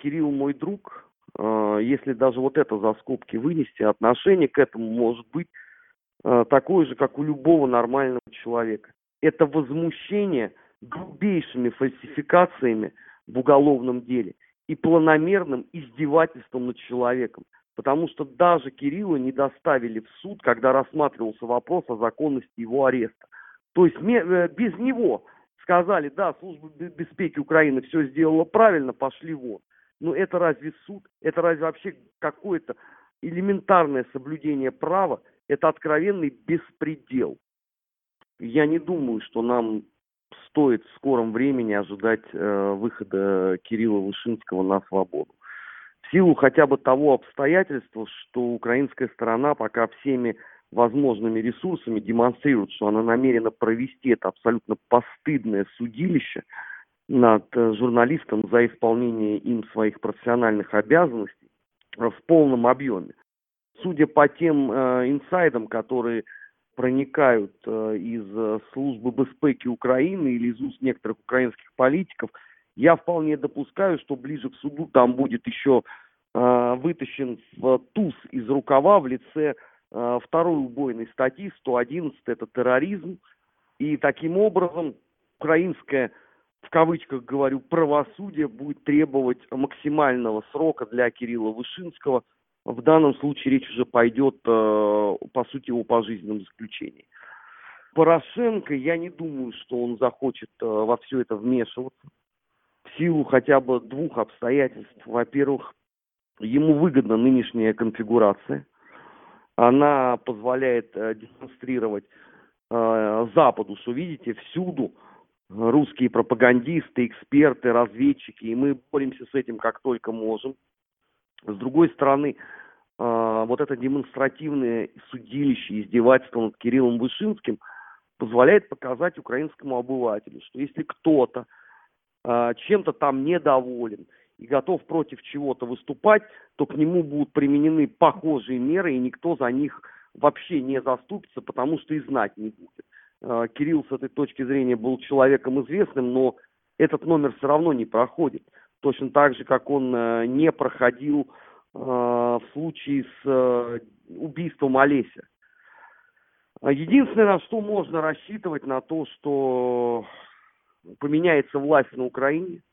Кирилл мой друг, если даже вот это за скобки вынести, отношение к этому может быть такое же, как у любого нормального человека. Это возмущение грубейшими фальсификациями в уголовном деле и планомерным издевательством над человеком. Потому что даже Кирилла не доставили в суд, когда рассматривался вопрос о законности его ареста. То есть без него сказали, да, служба безопасности Украины все сделала правильно, пошли вон. Но это разве суд? Это разве вообще какое-то элементарное соблюдение права? Это откровенный беспредел. Я не думаю, что нам стоит в скором времени ожидать выхода Кирилла Вышинского на свободу. В силу хотя бы того обстоятельства, что украинская сторона пока всеми возможными ресурсами демонстрирует, что она намерена провести это абсолютно постыдное судилище над журналистом за исполнение им своих профессиональных обязанностей в полном объеме. Судя по тем инсайдам, которые проникают из службы безопасности Украины или из уст некоторых украинских политиков, я вполне допускаю, что ближе к суду там будет еще вытащен туз из рукава в лице второй убойной статьи 111, это терроризм. И таким образом украинское, в кавычках говорю, правосудие будет требовать максимального срока для Кирилла Вышинского. В данном случае речь уже пойдет, по сути, о пожизненном заключении. Порошенко, я не думаю, что он захочет во все это вмешиваться. В силу хотя бы двух обстоятельств. Во-первых, ему выгодна нынешняя конфигурация. Она позволяет демонстрировать Западу, что, видите, всюду русские пропагандисты, эксперты, разведчики, и мы боремся с этим как только можем. С другой стороны, вот это демонстративное судилище, издевательство над Кириллом Вышинским позволяет показать украинскому обывателю, что если кто-то чем-то там недоволен и готов против чего-то выступать, то к нему будут применены похожие меры, и никто за них вообще не заступится, потому что и знать не будет. Кирилл с этой точки зрения был человеком известным, но этот номер все равно не проходит. Точно так же, как он не проходил в случае с убийством Олеся. Единственное, на что можно рассчитывать, на то, что поменяется власть на Украине,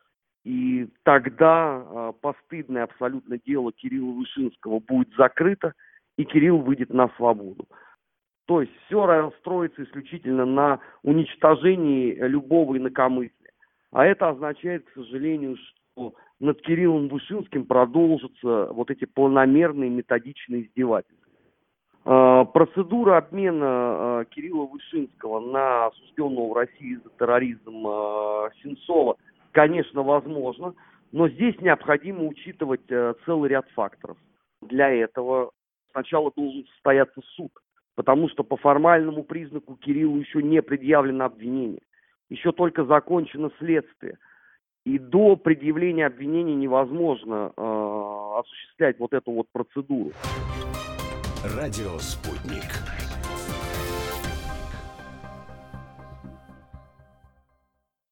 и тогда постыдное абсолютно дело Кирилла Вышинского будет закрыто, и Кирилл выйдет на свободу. То есть все расстроится исключительно на уничтожении любого инакомыслия. А это означает, к сожалению, что над Кириллом Вышинским продолжатся вот эти планомерные методичные издевательства. Процедура обмена Кирилла Вышинского на осужденного в России за терроризм Сенцова, конечно, возможно, но здесь необходимо учитывать целый ряд факторов. Для этого сначала должен состояться суд, потому что по формальному признаку Кириллу еще не предъявлено обвинение, еще только закончено следствие. И до предъявления обвинений невозможно осуществлять вот эту вот процедуру. Радио «Спутник».